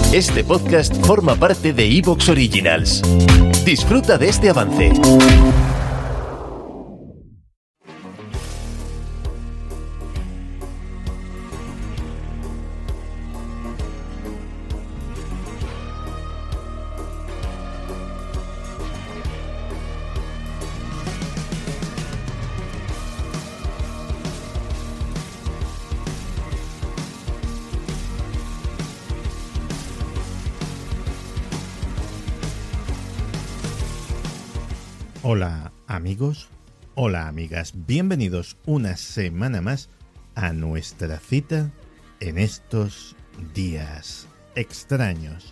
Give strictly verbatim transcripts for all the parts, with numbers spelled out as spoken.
Este podcast forma parte de iVoox Originals. Disfruta de este avance. Hola amigos, hola amigas, bienvenidos una semana más a nuestra cita en estos días extraños.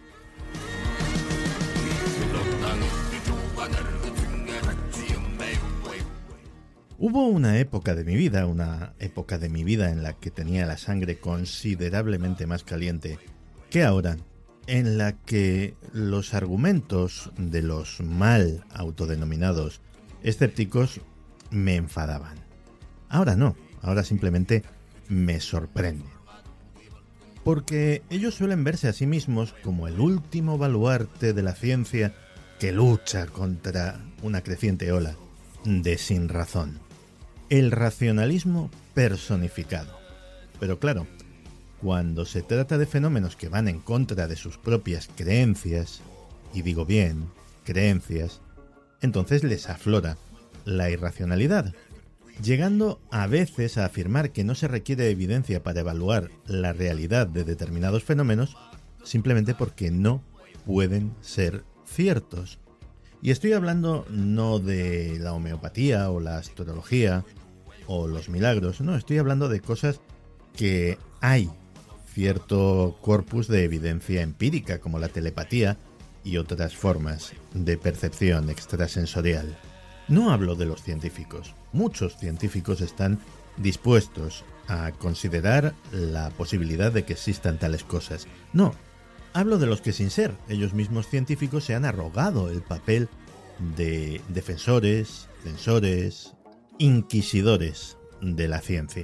Hubo una época de mi vida, una época de mi vida en la que tenía la sangre considerablemente más caliente que ahora, en la que los argumentos de los mal autodenominados escépticos me enfadaban. Ahora no, ahora simplemente me sorprenden. Porque ellos suelen verse a sí mismos como el último baluarte de la ciencia que lucha contra una creciente ola de sinrazón. El racionalismo personificado. Pero claro, cuando se trata de fenómenos que van en contra de sus propias creencias, y digo bien, creencias, entonces les aflora la irracionalidad, llegando a veces a afirmar que no se requiere evidencia para evaluar la realidad de determinados fenómenos simplemente porque no pueden ser ciertos. Y estoy hablando no de la homeopatía o la astrología o los milagros, no, estoy hablando de cosas que hay cierto corpus de evidencia empírica, como la telepatía y otras formas de percepción extrasensorial. No hablo de los científicos. Muchos científicos están dispuestos a considerar la posibilidad de que existan tales cosas. No, hablo de los que sin ser ellos mismos científicos se han arrogado el papel de defensores, censores, inquisidores de la ciencia.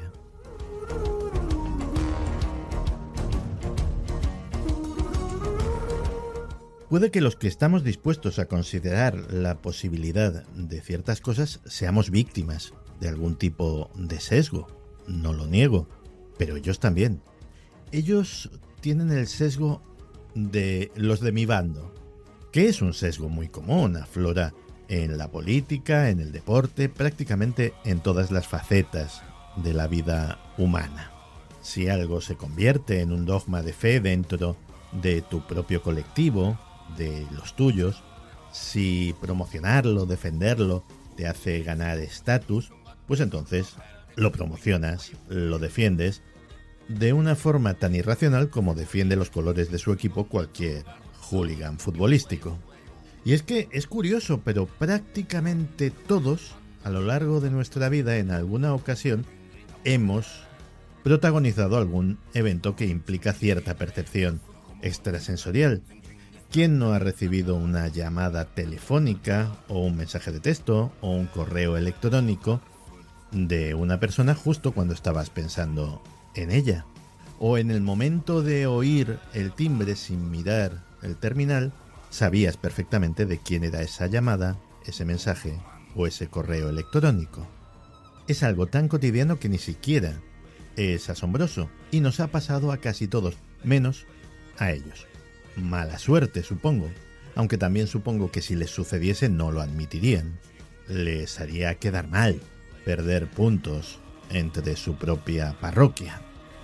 Puede que los que estamos dispuestos a considerar la posibilidad de ciertas cosas seamos víctimas de algún tipo de sesgo, no lo niego, pero ellos también. Ellos tienen el sesgo de los de mi bando, que es un sesgo muy común, aflora en la política, en el deporte, prácticamente en todas las facetas de la vida humana. Si algo se convierte en un dogma de fe dentro de tu propio colectivo, de los tuyos, si promocionarlo, defenderlo, te hace ganar estatus, pues entonces lo promocionas, lo defiendes, de una forma tan irracional como defiende los colores de su equipo cualquier hooligan futbolístico. Y es que es curioso, pero prácticamente todos, a lo largo de nuestra vida, en alguna ocasión, hemos protagonizado algún evento que implica cierta percepción extrasensorial. ¿Quién no ha recibido una llamada telefónica o un mensaje de texto o un correo electrónico de una persona justo cuando estabas pensando en ella? O en el momento de oír el timbre sin mirar el terminal, sabías perfectamente de quién era esa llamada, ese mensaje o ese correo electrónico. Es algo tan cotidiano que ni siquiera es asombroso y nos ha pasado a casi todos, menos a ellos. Mala suerte, supongo, aunque también supongo que si les sucediese no lo admitirían. Les haría quedar mal, perder puntos entre su propia parroquia.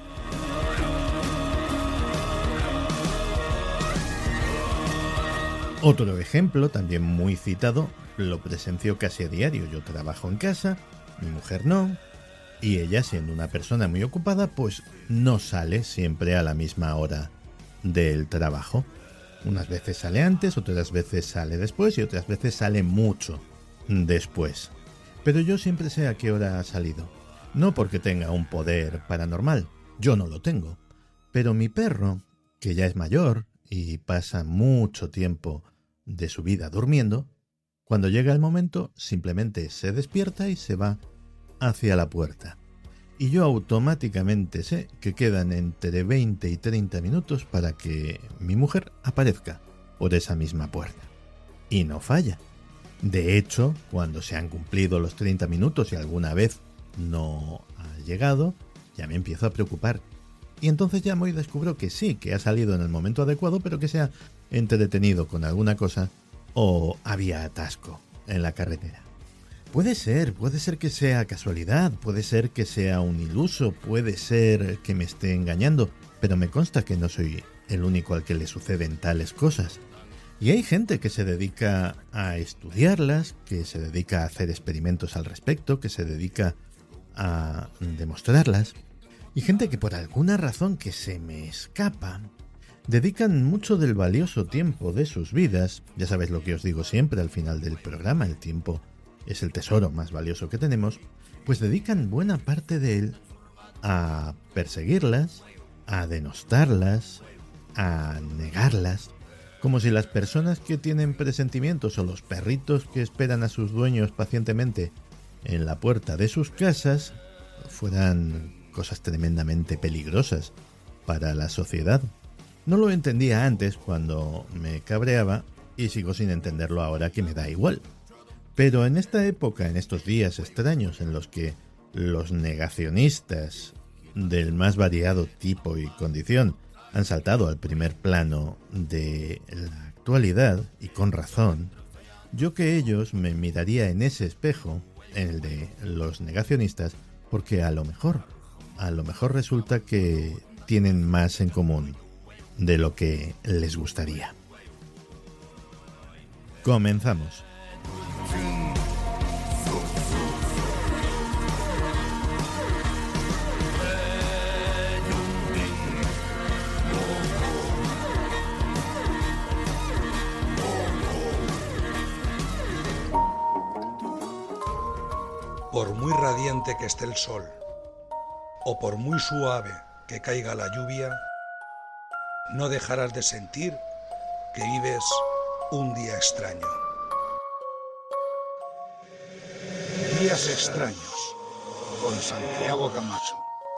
Otro ejemplo, también muy citado, lo presencio casi a diario. Yo trabajo en casa, mi mujer no, y ella, siendo una persona muy ocupada, pues no sale siempre a la misma hora del trabajo. Unas veces sale antes, otras veces sale después y otras veces sale mucho después. Pero yo siempre sé a qué hora ha salido. No porque tenga un poder paranormal, yo no lo tengo. Pero mi perro, que ya es mayor y pasa mucho tiempo de su vida durmiendo, cuando llega el momento simplemente se despierta y se va hacia la puerta. y yo automáticamente sé que quedan entre veinte y treinta minutos para que mi mujer aparezca por esa misma puerta. Y no falla. De hecho, cuando se han cumplido los treinta minutos y alguna vez no ha llegado, ya me empiezo a preocupar. Y entonces llamo y descubro que sí, que ha salido en el momento adecuado, pero que se ha entretenido con alguna cosa o había atasco en la carretera. Puede ser, puede ser que sea casualidad, puede ser que sea un iluso, puede ser que me esté engañando, pero me consta que no soy el único al que le suceden tales cosas. Y hay gente que se dedica a estudiarlas, que se dedica a hacer experimentos al respecto, que se dedica a demostrarlas, y gente que por alguna razón que se me escapa, dedican mucho del valioso tiempo de sus vidas. Ya sabes lo que os digo siempre al final del programa, el tiempo es el tesoro más valioso que tenemos, pues dedican buena parte de él a perseguirlas, a denostarlas, a negarlas, como si las personas que tienen presentimientos o los perritos que esperan a sus dueños pacientemente en la puerta de sus casas fueran cosas tremendamente peligrosas para la sociedad. No lo entendía antes cuando me cabreaba y sigo sin entenderlo ahora que me da igual. Pero en esta época, en estos días extraños en los que los negacionistas del más variado tipo y condición han saltado al primer plano de la actualidad, y con razón, yo que ellos me miraría en ese espejo, en el de los negacionistas, porque a lo mejor, a lo mejor resulta que tienen más en común de lo que les gustaría. Comenzamos. Por muy radiante que esté el sol, o por muy suave que caiga la lluvia, no dejarás de sentir que vives un día extraño. Días extraños, con Santiago Camacho.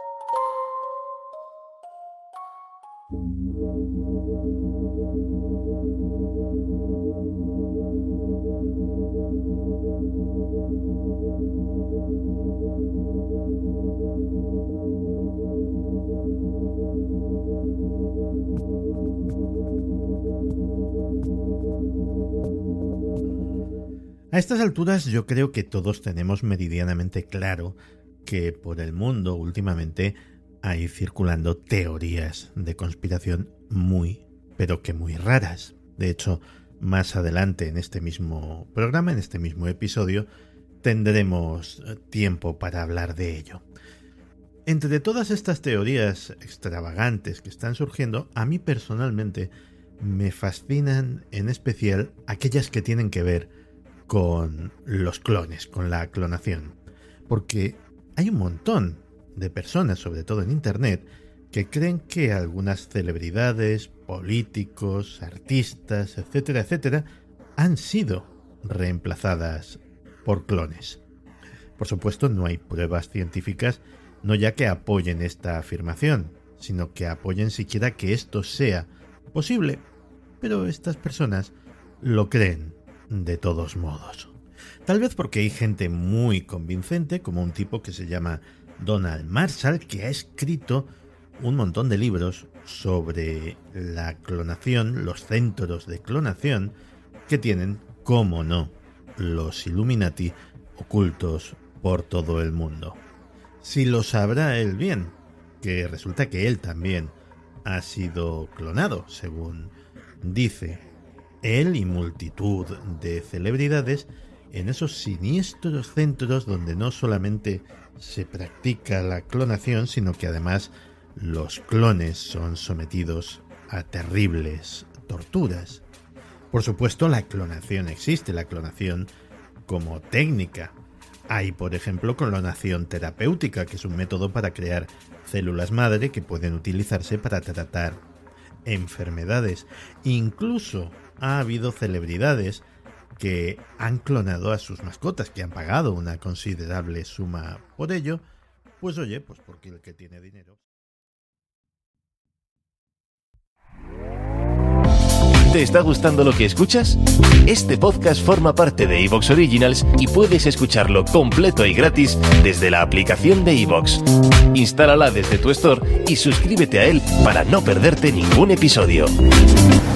A estas alturas yo creo que todos tenemos meridianamente claro que por el mundo últimamente hay circulando teorías de conspiración muy, pero que muy raras. De hecho, más adelante en este mismo programa, en este mismo episodio, tendremos tiempo para hablar de ello. Entre todas estas teorías extravagantes que están surgiendo, a mí personalmente me fascinan en especial aquellas que tienen que ver con los clones, con la clonación. Porque hay un montón de personas, sobre todo en Internet, que creen que algunas celebridades, políticos, artistas, etcétera, etcétera, han sido reemplazadas por clones. Por supuesto, no hay pruebas científicas, no ya que apoyen esta afirmación, sino que apoyen siquiera que esto sea posible. Pero estas personas lo creen de todos modos. Tal vez porque hay gente muy convincente, como un tipo que se llama Donald Marshall, que ha escrito un montón de libros sobre la clonación, los centros de clonación que tienen, cómo no, los Illuminati ocultos por todo el mundo. Si lo sabrá él bien, que resulta que él también ha sido clonado, según dice él y multitud de celebridades, en esos siniestros centros donde no solamente se practica la clonación, sino que además los clones son sometidos a terribles torturas. Por supuesto, la clonación existe, la clonación como técnica. Hay, por ejemplo, clonación terapéutica, que es un método para crear células madre que pueden utilizarse para tratar enfermedades. Incluso ha habido celebridades que han clonado a sus mascotas, que han pagado una considerable suma por ello, Pues oye, pues porque el que tiene dinero. ¿Te está gustando lo que escuchas? Este podcast forma parte de iVoox Originals y puedes escucharlo completo y gratis desde la aplicación de iVoox. Instálala desde tu store y suscríbete a él para no perderte ningún episodio.